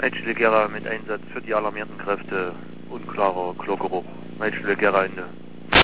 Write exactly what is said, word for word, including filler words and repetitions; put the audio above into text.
Mädchen Gera mit Einsatz für die alarmierten Kräfte, unklarer Klogeruch. Mädchen Gera Ende.